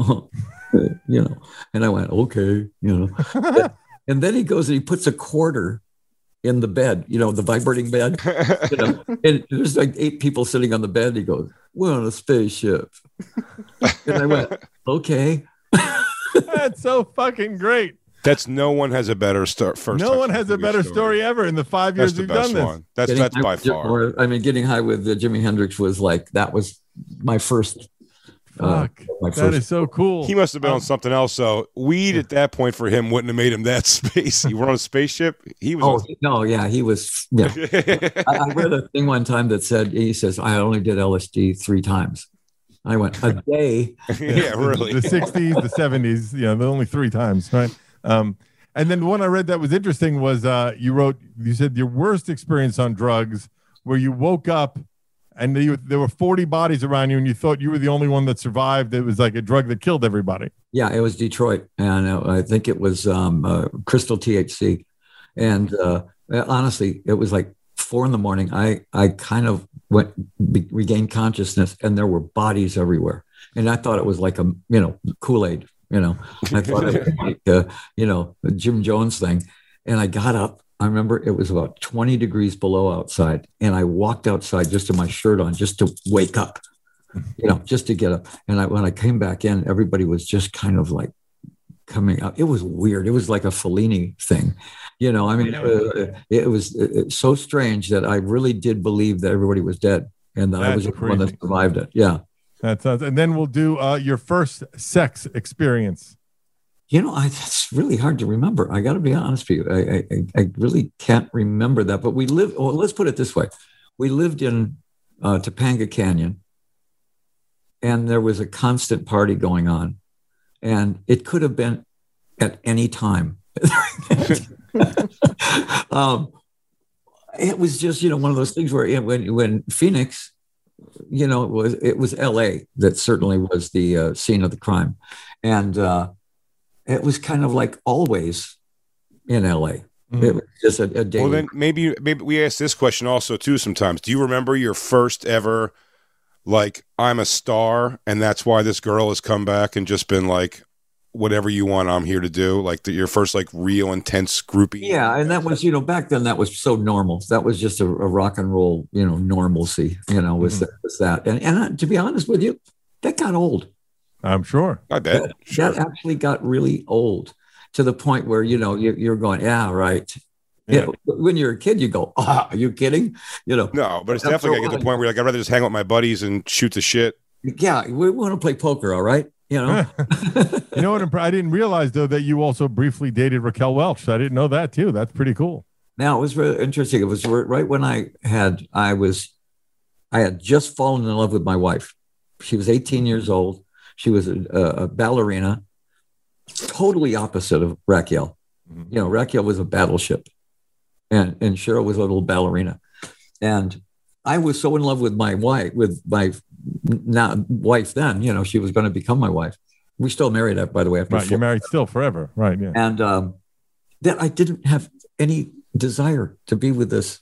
And I went, okay, And then he goes and he puts a quarter in the bed, the vibrating bed. And there's like 8 people sitting on the bed. He goes, we're on a spaceship. And I went, okay. That's so fucking great. No one has a better start. No one has a better story ever in the 5 years we've done this. One. That's by far. Getting high with Jimi Hendrix was like, that was my first. That is so cool. He must have been on something else. So weed at that point for him wouldn't have made him that spacey. We're on a spaceship. He was. He was. Yeah. I read a thing one time that said, he says, I only did LSD 3 times. I went, a day. Yeah, really. The 60s, the 70s. Yeah, only 3 times, right? And then the one I read that was interesting was you said your worst experience on drugs where you woke up and there were 40 bodies around you and you thought you were the only one that survived. It was like a drug that killed everybody. Yeah, it was Detroit. And I think it was crystal THC. And honestly, it was like 4 a.m. I kind of regained consciousness and there were bodies everywhere. And I thought it was like a, Kool-Aid, I thought it was like, the Jim Jones thing. And I got up. I remember it was about 20 degrees below outside. And I walked outside just with my shirt on, just to wake up, just to get up. And when I came back in, everybody was just kind of like coming out. It was weird. It was like a Fellini thing. It was so strange that I really did believe that everybody was dead and that I was the one that survived it. Yeah. And then we'll do your first sex experience. That's really hard to remember. I got to be honest with you. I really can't remember that. But let's put it this way. We lived in Topanga Canyon, and there was a constant party going on. And it could have been at any time. It was just, one of those things where when Phoenix, it was LA that certainly was the scene of the crime. And it was kind of like always in LA. Mm-hmm. It was just a day. Well, then maybe we ask this question also too sometimes. Do you remember your first ever, like, I'm a star and that's why this girl has come back and just been like, whatever you want, I'm here to do? Like your first like real intense groupie? Yeah, and that was, back then that was so normal. That was just a rock and roll, normalcy, was that. And to be honest with you, that got old. I'm sure. I bet. That actually got really old to the point where, you're going, yeah, right. Yeah. When you're a kid, you go, are you kidding? No, but it's definitely got to get to the point where I'd rather just hang out with my buddies and shoot the shit. Yeah, we want to play poker, all right? You know what? I didn't realize, though, that you also briefly dated Raquel Welch. I didn't know that, too. That's pretty cool. Now, it was really interesting. It was right when I had just fallen in love with my wife. She was 18 years old. She was a ballerina, totally opposite of Raquel. Mm-hmm. Raquel was a battleship, and Cheryl was a little ballerina. And I was so in love with my wife, now wife then, she was going to become my wife. We still married, by the way. After right, you're married still forever, right? Yeah. And that I didn't have any desire to be with this,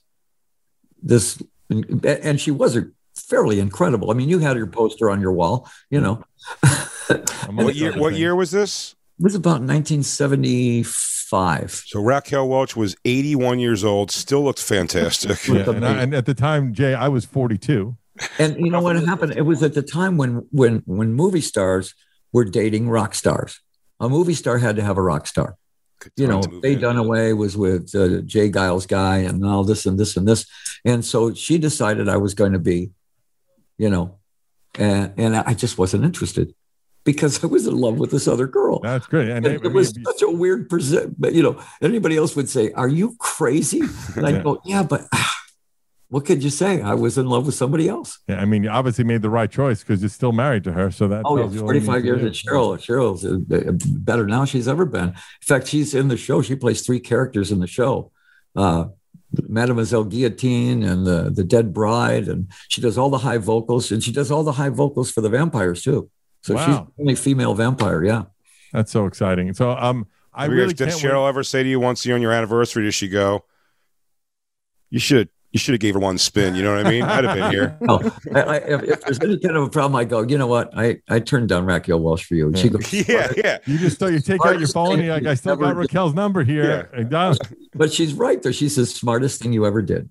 and she was fairly incredible. I mean, you had your poster on your wall, What year was this? It was about 1975, 5. So Raquel Welch was 81 years old, still looked fantastic. Yeah, and at the time, Jay, I was 42. And you know what happened? It was at the time when movie stars were dating rock stars. A movie star had to have a rock star. You know, Faye Dunaway was with Jay Giles Guy and all this and this and this. And so she decided I was going to be, you know, and I just wasn't interested because I was in love with this other girl. That's great. And it was such a weird but you know, anybody else would say, "Are you crazy?" And I go, "Yeah, but what could you say? I was in love with somebody else." Yeah, I mean, you obviously made the right choice because you're still married to her. So that's 45 years at Cheryl. Cheryl's better now she's ever been. In fact, she's in the show. She plays 3 characters in the show. Mademoiselle Guillotine and the Dead Bride, and she does all the high vocals, and she does all the high vocals for the vampires too. So she's the only female vampire. Yeah, that's so exciting. So I really did Cheryl ever say to you once on your anniversary? Does she go, You should have gave her one spin. You know what I mean? I'd have been here. No, if there's any kind of a problem, I go, you know what? I turned down Raquel Welch for you. And she goes, yeah. You take out your phone. And you're like, I still got Raquel's number here. Yeah. But she's right there. She's the smartest thing you ever did.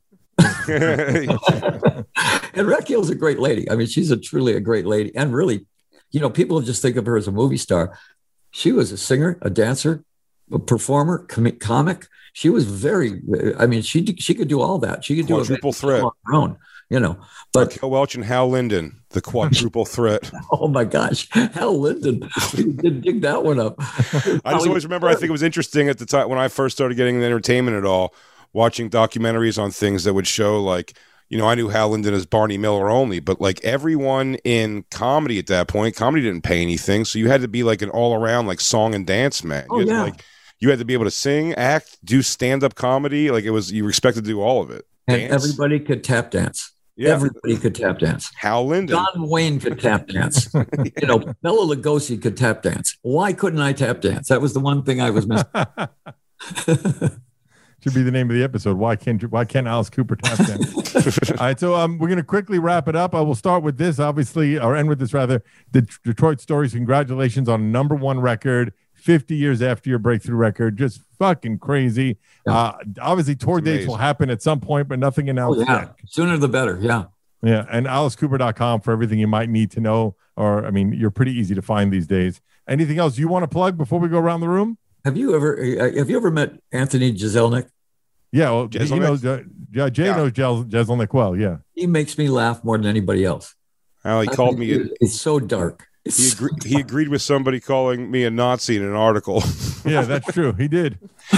And Raquel's a great lady. I mean, she's truly a great lady. And really, you know, people just think of her as a movie star. She was a singer, a dancer, a performer, comic. She was very, I mean, she could do all that. She could do quadruple threat on her own, you know. But Raquel Welch and Hal Linden, the quadruple threat. Oh my gosh, Hal Linden, we did dig that one up. I just always remember, I think it was interesting at the time when I first started getting the entertainment at all, watching documentaries on things that would show, like, you know, I knew Hal Linden as Barney Miller only, but like everyone in comedy at that point, comedy didn't pay anything. So you had to be like an all around like song and dance man. Oh, yeah. You had to be able to sing, act, do stand-up comedy. Like you were expected to do all of it. And everybody could tap dance. Yeah. Everybody could tap dance. Hal Linden. John Wayne could tap dance. You know, Bela Lugosi could tap dance. Why couldn't I tap dance? That was the one thing I was missing. Should be the name of the episode. Why can't Alice Cooper tap dance? All right, so we're going to quickly wrap it up. I will start with this, obviously, or end with this rather. The Detroit Stories, congratulations on #1 record. 50 years after your breakthrough record, just fucking crazy. Yeah. Obviously, tour dates will happen at some point, but nothing announced yet. Sooner the better, yeah. Yeah, and AliceCooper.com for everything you might need to know, or, I mean, you're pretty easy to find these days. Anything else you want to plug before we go around the room? Have you ever met Anthony Jeselnik? Yeah, well, Jay knows Jeselnik well, yeah. He makes me laugh more than anybody else. He called me. It's so dark. He agreed with somebody calling me a Nazi in an article. Yeah, that's true. He did.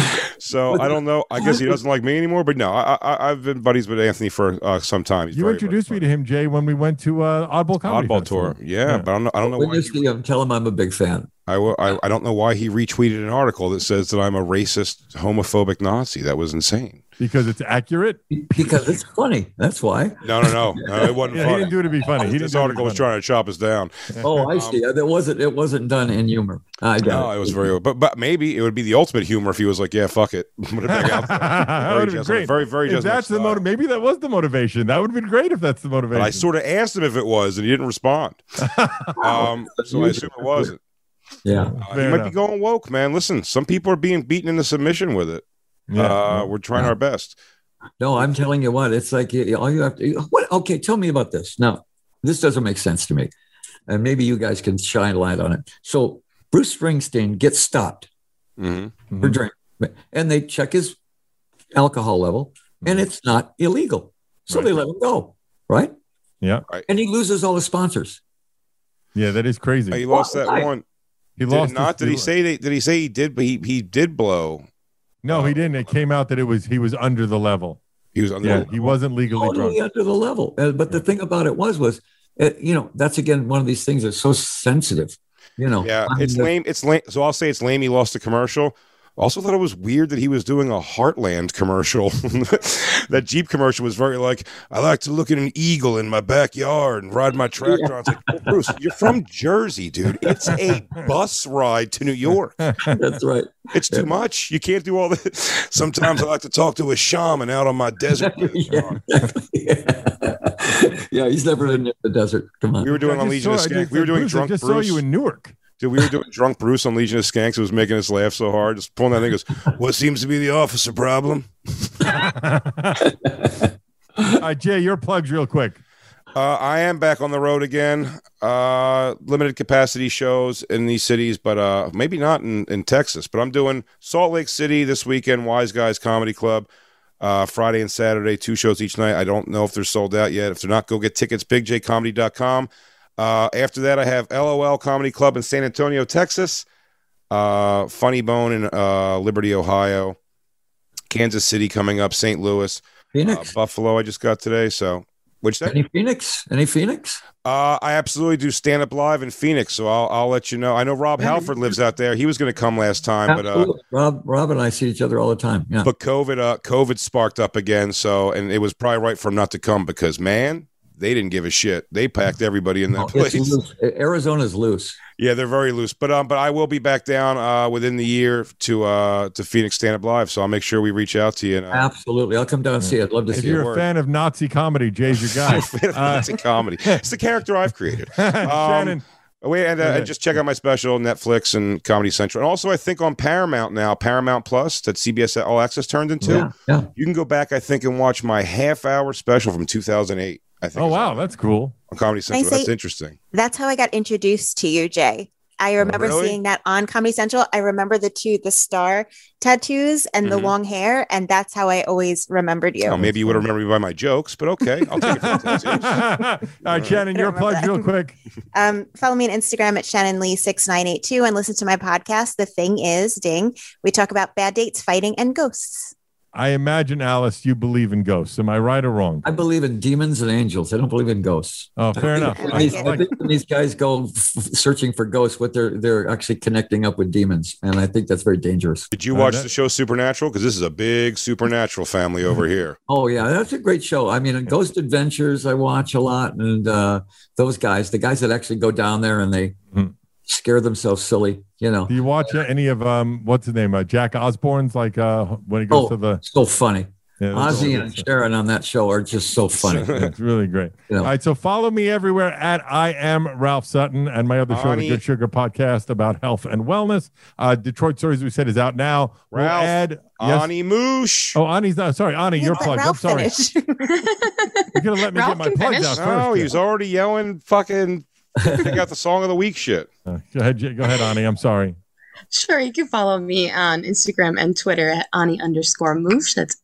So I don't know. I guess he doesn't like me anymore. But no, I've been buddies with Anthony for some time. You introduced me to him, Jay, when we went to Oddball Comedy Festival. Tour. Yeah, but I don't know why. Tell him I'm a big fan. I don't know why he retweeted an article that says that I'm a racist, homophobic Nazi. That was insane. Because it's accurate? Because it's funny. That's why. No, it wasn't funny. He didn't do it to be funny. This article was trying to chop us down. Oh, I see. It wasn't done in humor. It was very. But maybe it would be the ultimate humor if he was like, "Yeah, fuck it." That would have been great. Very, very. If that's the maybe that was the motivation. That would have been great if that's the motivation. But I sort of asked him if it was, and he didn't respond. So I assume it wasn't. Yeah, he might be going woke, man. Listen, some people are being beaten into submission with it. Yeah, we're trying our best. No, I'm telling you what, it's like all you have to. What? Okay, tell me about this. Now, this doesn't make sense to me, and maybe you guys can shine a light on it. So, Bruce Springsteen gets stopped for drink, and they check his alcohol level, and it's not illegal, so they let him go, right? Yeah, and he loses all his sponsors. Yeah, that is crazy. He lost that one. He lost. Did he say he did? But he did blow. No, he didn't. It came out that he was under the level. He was under the level. He wasn't legally drunk. Under the level. But the thing about it was that's again one of these things that's so sensitive. Yeah, it's lame. It's lame. So I'll say it's lame. He lost the commercial. Also thought it was weird that he was doing a Heartland commercial. That Jeep commercial was very like, I like to look at an eagle in my backyard and ride my tractor. I was like, oh, Bruce, you're from Jersey, dude. It's a bus ride to New York. That's right. It's too much. You can't do all this. Sometimes I like to talk to a shaman out on my desert. Yeah, he's never been in the desert. Come on. We were doing on Legion of Skank. We were doing Bruce, Drunk I just Bruce. saw you in Newark. Dude, we were doing Drunk Bruce on Legion of Skanks. It was making us laugh so hard. Just pulling that thing, goes, what seems to be the officer problem? All right, Jay, your plugs real quick. I am back on the road again. Limited capacity shows in these cities, but maybe not in Texas. But I'm doing Salt Lake City this weekend, Wise Guys Comedy Club, Friday and Saturday, 2 shows each night. I don't know if they're sold out yet. If they're not, go get tickets, bigjcomedy.com. After that, I have LOL Comedy Club in San Antonio, Texas. Funny Bone in Liberty, Ohio. Kansas City coming up. St. Louis. Phoenix. Buffalo I just got today. So, what'd you say? Any Phoenix? I absolutely do stand up live in Phoenix. So I'll let you know. I know Rob Halford lives out there. He was going to come last time, Absolutely. but Rob and I see each other all the time. Yeah. But COVID sparked up again. So, and it was probably right for him not to come because, man, they didn't give a shit. They packed everybody in that place. Arizona's loose. Yeah, they're very loose. But I will be back down within the year to Phoenix Stand Up Live. So I'll make sure we reach out to you. And, absolutely, I'll come down and see it. I'd love to see it. If you're a fan of Nazi comedy, Jay's your guy. Nazi comedy. It's the character I've created. Shannon. And just check out my special, Netflix and Comedy Central. And also, I think on Paramount now, Paramount Plus, that CBS All Access turned into. Yeah. You can go back, I think, and watch my half-hour special from 2008. I think. Oh, wow. That's cool. On Comedy Central. That's interesting. That's how I got introduced to you, Jay. I remember seeing that on Comedy Central. I remember the star tattoos and the long hair, and that's how I always remembered you. Oh, maybe you would remember me by my jokes, but okay. I'll take it for the tattoos. All right, Shannon, your plugs real quick. Follow me on Instagram at ShannonLee6982 and listen to my podcast, The Thing Is, Ding. We talk about bad dates, fighting, and ghosts. I imagine, Alice, you believe in ghosts. Am I right or wrong? I believe in demons and angels. I don't believe in ghosts. Oh, fair enough. I think when these guys go searching for ghosts, they're actually connecting up with demons, and I think that's very dangerous. Did you watch the show Supernatural? Because this is a big Supernatural family over here. Oh yeah, that's a great show. I mean, Ghost Adventures I watch a lot, and those guys, the guys that actually go down there and they scare themselves silly. Do you watch any of what's his name? Jack Osborne's when he goes to the so funny. Yeah, Ozzy and Sharon on that show are just so funny. It's really great. All right, so follow me everywhere at I Am Ralph Sutton and my other show, the Good Sugar Podcast about health and wellness. Detroit Stories, we said, is out now. Ralph, we'll add Ani Moosh. Oh, Ani's not. Sorry, Ani, your plug. I'm sorry. You're going to let me get my plugs out first. No, he was already yelling fucking pick out the song of the week shit. Go ahead, Ani. I'm sorry. Sure, you can follow me on Instagram and Twitter at Ani_Moosh. That's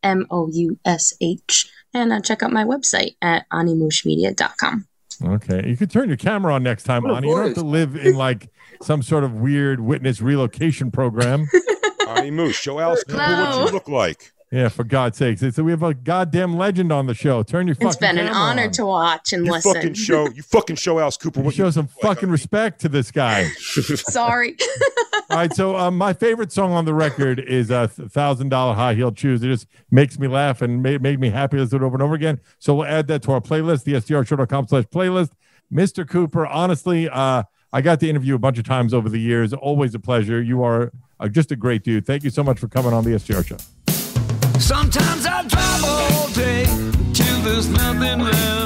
MOUSH. And check out my website at AniMooshMedia.com. Okay. You could turn your camera on next time, Ani. You don't have to live in some sort of weird witness relocation program. Ani Moosh, show Alice Cooper what you look like. Yeah, for God's sakes. So we have a goddamn legend on the show. Turn your fucking camera on. It's been an honor to watch and listen. You fucking show Alice Cooper what you show some fucking respect to this guy. Sorry. All right, so my favorite song on the record is $1,000 High Heel Shoes. It just makes me laugh and made me happy to do it over and over again. So we'll add that to our playlist, the SDRshow.com/playlist. Mr. Cooper, honestly, I got to interview a bunch of times over the years. Always a pleasure. You are just a great dude. Thank you so much for coming on the SDR Show. Sometimes I drive all day till there's nothing left.